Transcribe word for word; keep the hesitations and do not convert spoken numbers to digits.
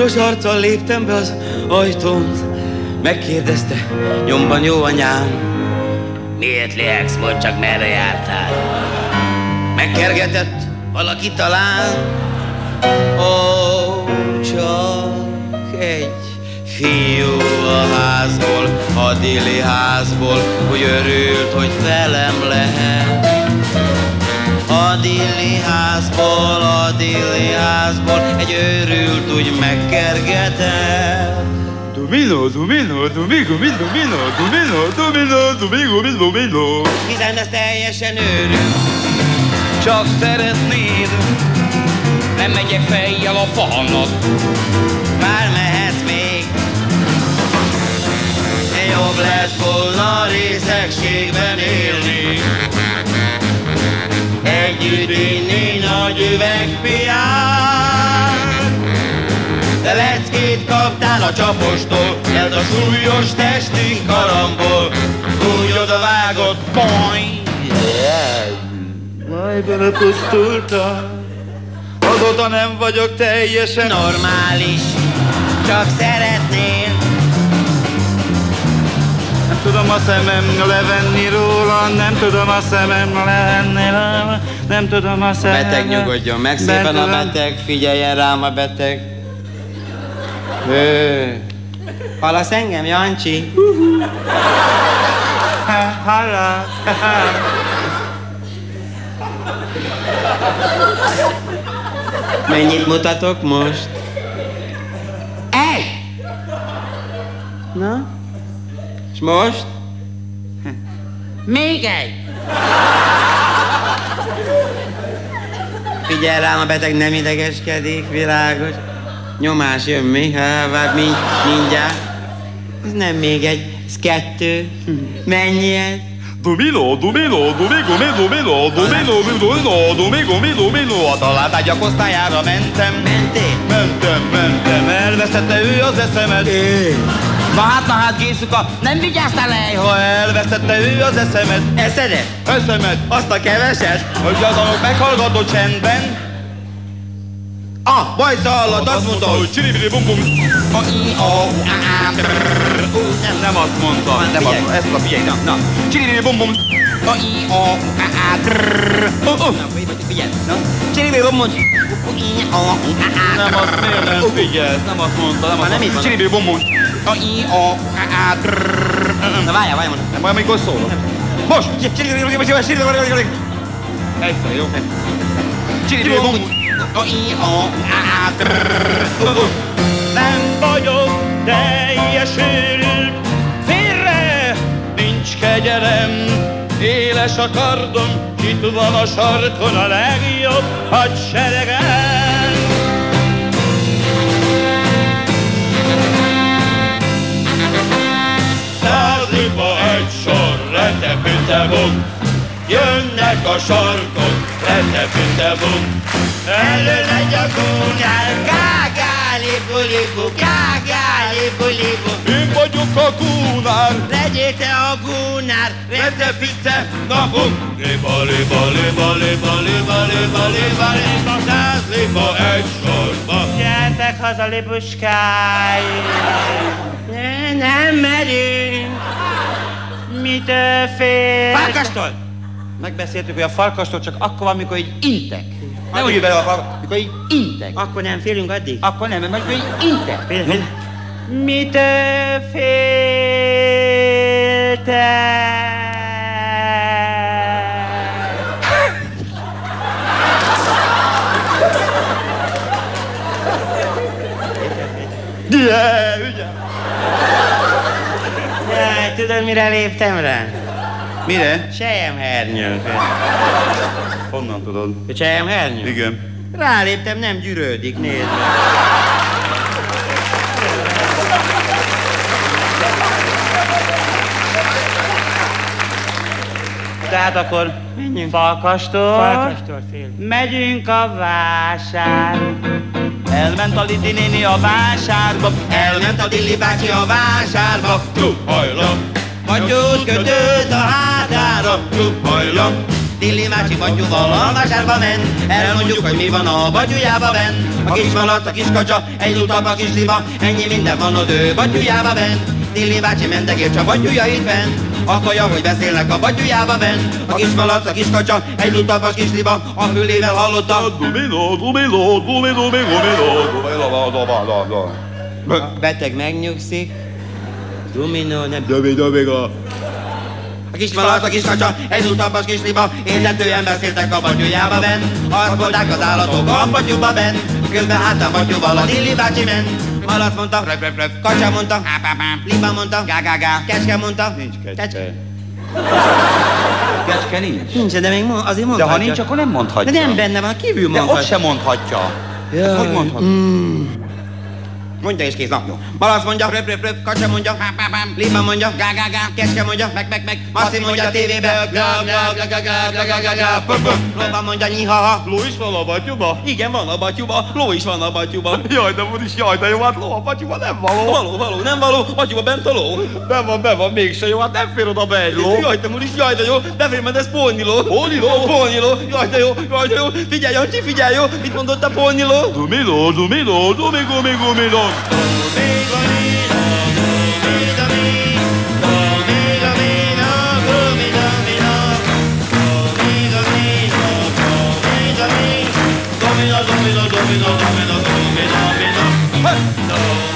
súlyos arccal léptem be az ajtón. Megkérdezte, nyomban jó anyám. Miért lélegsz, mondd csak, merre jártál? Megkergetett valaki talán. Ó, csak egy fiú a házból, a Dili házból, hogy örült, hogy velem lehet. A Dili házból, a Dili házból, egy őrült úgy megkergetett. Domino, domino, domingo, domino, domino, domino, domingo, domino. Hiszen ez teljesen őrült. Csak szeretnéd, nem megyek fejjel a falnak. Már mehetsz még. Jobb lett volna részegségben élni, együtt inni nagy üvegpiát. De leckét kaptál a csapostól, ez a súlyos testi karambol, úgy odavágott, poing. Majd belepusztultam, azóta nem vagyok teljesen normális, csak szeretnél. Nem tudom a szemem levenni róla, nem tudom a szemem levenni róla, nem tudom a szemem... Beteg nyugodjon meg szépen a beteg, figyeljen rám a beteg. Ő. Hallasz engem, Jancsi? Hallak. Mennyit mutatok most? Egy! Na? És most? Még egy! Figyelj rám, a beteg nem idegeskedik, világos. Nyomás jön mi, ha, mind, mindjárt. Ez nem még egy, ez kettő. Mennyi ez? Domino, domino, domingo, domino, domino, domino, domingo, domino. A találtágyak osztályára mentem. Mentél? Mentem, mentem, elvesztette ő az eszemet. É. Na hát, na hát, Gészuka, nem vigyáztál el, ha elvesztette ő az eszemet. Eszedet? Eszemet. Azt a keveset? Hogy az anok meghallgató csendben. Ah, Bajsza hallott, azt mondta, hogy csiribiri bum bum. Nem, nem azt mondta. Nem azt, ezt a figyelj, na, na. Csiribiri bum bum. Na, figyelj, na. Csiribiri bum bum. Nem azt, miért nem figyelsz? Nem azt mondta, nem azt mondta. Csiribiri bum bum. Na várjál, várjál, mondom. Nem baj, amikor szólok. Most! Csiribiri bum bum, csiribiri bum bum. Egyszer, jó? Csiribiri bum bum. Nem vagyok teljes őrült, félre nincs kegyelem, éles a kardom, itt van a sarkon a legjobb hadseregem. Száz liba egy sor, retepütebum, jönnek a sarkon, retepütebum. Elő megy a gúnál, gágá, libu, libu, gágá, libu, libu. Én vagyok a gúnár, legyél te a gúnár, retepice, napok. Liba, liba, liba, liba, liba, liba, liba, liba, száz liba egy sorba. Gyertek haza, libuskáj. Ne, nem merünk. Mitől fél? Farkastól! Megbeszéltük, hogy a farkastól csak akkor van, amikor így intek. Nem úgy bele a farkastól, amikor így intek. Akkor nem félünk addig? Akkor nem, mert így intek. Fél, fél. Mitől féltek? De, ugye? Jaj, tudod, mire léptem rá? Mire? Selyemhernyő. Honnan tudod? Selyemhernyő? Igen. Ráléptem, nem gyűrődik, nézd meg. Tehát akkor menjünk Farkastól. Farkastól fél. Megyünk a vásár. Elment a Lidi néni a vásárba, Elment a Dilli bácsi a vásárba. Csupajla, Matyót kötött a hátára. Csupajla, Tilli bácsi batyúval a vásárba ment, elmondjuk, hogy mi van a batyújába benn. A kis malac, a kis kacsa, egy lutabb a kis liba, ennyi minden van az ő batyújába benn. Tilli bácsi mendegél csak batyújait fenn, azt hallja, hogy beszélnek a batyújába benn. A kis malac, a kis kacsa, egy lutabb a kis liba, a fülével hallotta. Dumino, dumino, dumino, dumino, dumino, A beteg megnyugszik. Dumino, nem... Domi, domiga. A kis malac, a kis kacsa, egy utabbas kis liba, érthetően beszéltek a batyújába benn. Azt mondták az állatok a batyúba benn, közben hátán batyúval a Tilli bácsi ment. Malac mondta, röp, röp, röp, kacsa mondta, liba mondta, gá, gá, gá, kecske mondta, Nincs kecske. kecske. Kecske nincs. Nincs, de még mo- azért De mondhatja. ha nincs, akkor nem mondhatja. De nem benne van, kívül De mondhatja. ott sem mondhatja. Jaj. Hogy mondhatja? Mm. Mondja és kész, na jó. Malac mondja, röp, röp, röp, kacsa mondja, liba mondja, gá, gá, gá, kecske mondja, meg, meg, meg, Maszi mondja a tévébe, gá, gá, gá, gá, gá, gá, gá, gá, gá, pö, pö. Loba mondja, nyiha-ha. Ló is van a batyuba? Igen, van a batyuba, ló is van a batyuba. Jaj, de úgyis, jaj, de jó, hát ló a batyuba nem való. Való, való, nem való, batyuba bent a ló. Be van, be van, mégse jó, hát nem fér oda be egy ló. Jaj, te úris, jaj, de jó, de fél, mert ez pólniló. Pólniló? Pólniló, jaj, de jó, jaj, de jó. Figyelj, Jancsi, figyelj, jó, mit mondott a pólniló? Dumino, dumino, dumigo, migo, migo. Domino, domino, domino, domino, domino, domino.